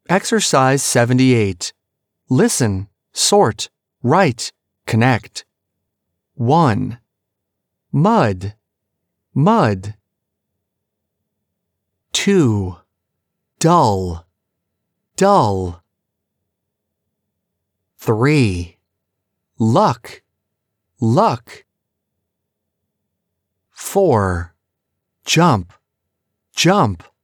Exercise 78. Listen, sort, write, connect. 1. Mud, mud. 2. Dull, dull. 3. Luck, luck. 4. Jump, jump.